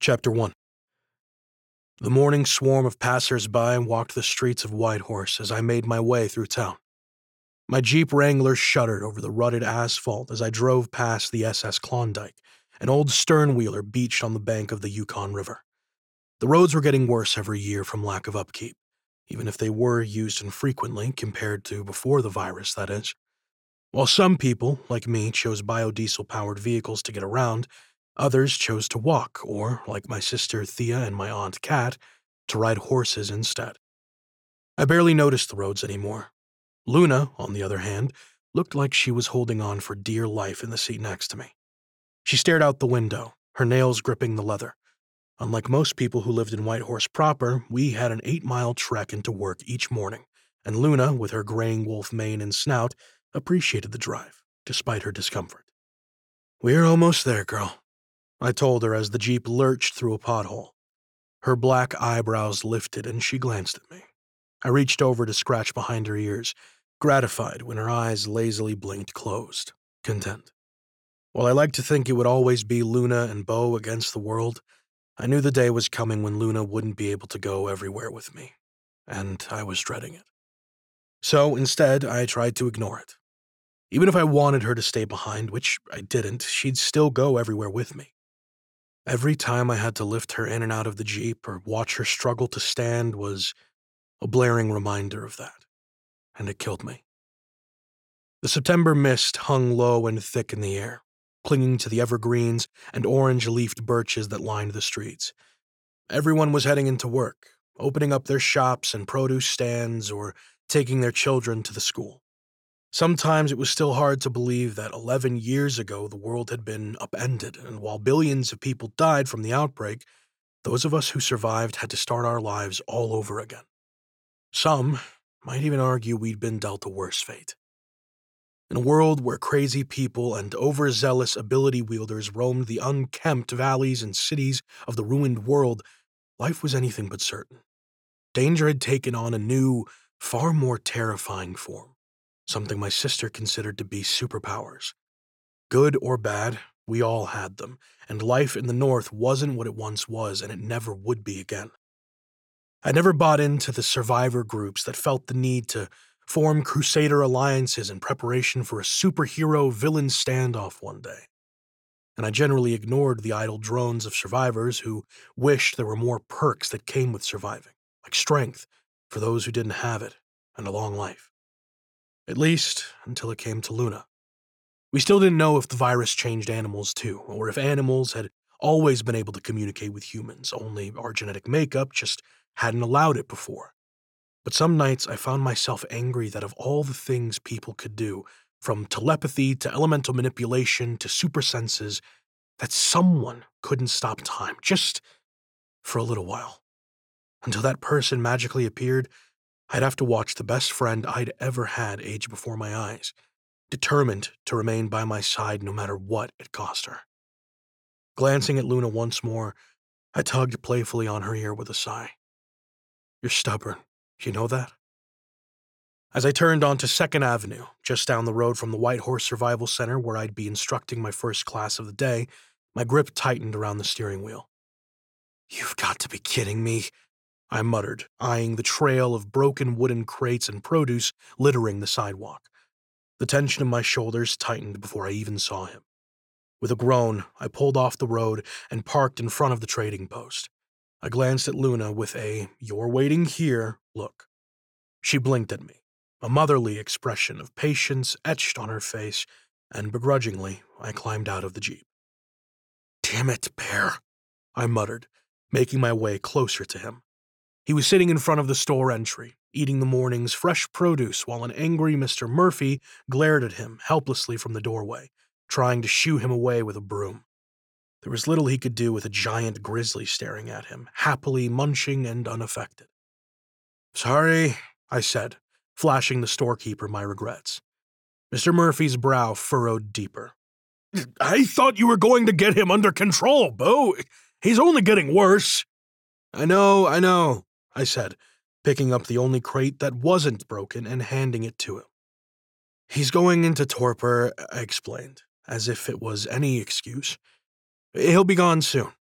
Chapter 1. The morning swarm of passers-by walked the streets of Whitehorse as I made my way through town. My Jeep Wrangler shuddered over the rutted asphalt as I drove past the SS Klondike, an old stern-wheeler beached on the bank of the Yukon River. The roads were getting worse every year from lack of upkeep, even if they were used infrequently compared to before the virus, that is. While some people, like me, chose biodiesel-powered vehicles to get around, others chose to walk, or, like my sister Thea and my aunt Kat, to ride horses instead. I barely noticed the roads anymore. Luna, on the other hand, looked like she was holding on for dear life in the seat next to me. She stared out the window, her nails gripping the leather. Unlike most people who lived in Whitehorse proper, we had an 8-mile trek into work each morning, and Luna, with her graying wolf mane and snout, appreciated the drive, despite her discomfort. "We're almost there, girl," I told her as the Jeep lurched through a pothole. Her black eyebrows lifted and she glanced at me. I reached over to scratch behind her ears, gratified when her eyes lazily blinked closed, content. While I liked to think it would always be Luna and Beau against the world, I knew the day was coming when Luna wouldn't be able to go everywhere with me, and I was dreading it. So instead, I tried to ignore it. Even if I wanted her to stay behind, which I didn't, she'd still go everywhere with me. Every time I had to lift her in and out of the Jeep or watch her struggle to stand was a blaring reminder of that, and it killed me. The September mist hung low and thick in the air, clinging to the evergreens and orange-leafed birches that lined the streets. Everyone was heading into work, opening up their shops and produce stands or taking their children to the school. Sometimes it was still hard to believe that 11 years ago the world had been upended, and while billions of people died from the outbreak, those of us who survived had to start our lives all over again. Some might even argue we'd been dealt a worse fate. In a world where crazy people and overzealous ability wielders roamed the unkempt valleys and cities of the ruined world, life was anything but certain. Danger had taken on a new, far more terrifying form. Something my sister considered to be superpowers. Good or bad, we all had them, and life in the North wasn't what it once was, and it never would be again. I never bought into the survivor groups that felt the need to form crusader alliances in preparation for a superhero-villain standoff one day. And I generally ignored the idle drones of survivors who wished there were more perks that came with surviving, like strength for those who didn't have it, and a long life. At least, until it came to Luna. We still didn't know if the virus changed animals too, or if animals had always been able to communicate with humans, only our genetic makeup just hadn't allowed it before. But some nights I found myself angry that of all the things people could do, from telepathy to elemental manipulation to super senses, that someone couldn't stop time, just for a little while. Until that person magically appeared, I'd have to watch the best friend I'd ever had age before my eyes, determined to remain by my side no matter what it cost her. Glancing at Luna once more, I tugged playfully on her ear with a sigh. "You're stubborn, you know that?" As I turned onto 2nd Avenue, just down the road from the Whitehorse Survival Center where I'd be instructing my first class of the day, my grip tightened around the steering wheel. "You've got to be kidding me," I muttered, eyeing the trail of broken wooden crates and produce littering the sidewalk. The tension in my shoulders tightened before I even saw him. With a groan, I pulled off the road and parked in front of the trading post. I glanced at Luna with a "you're waiting here" look. She blinked at me, a motherly expression of patience etched on her face, and begrudgingly, I climbed out of the Jeep. "Damn it, Bear," I muttered, making my way closer to him. He was sitting in front of the store entry, eating the morning's fresh produce while an angry Mr. Murphy glared at him helplessly from the doorway, trying to shoo him away with a broom. There was little he could do with a giant grizzly staring at him, happily munching and unaffected. "Sorry," I said, flashing the storekeeper my regrets. Mr. Murphy's brow furrowed deeper. "I thought you were going to get him under control, Beau. He's only getting worse." I know, I said, picking up the only crate that wasn't broken and handing it to him. "He's going into torpor," I explained, as if it was any excuse. "He'll be gone soon.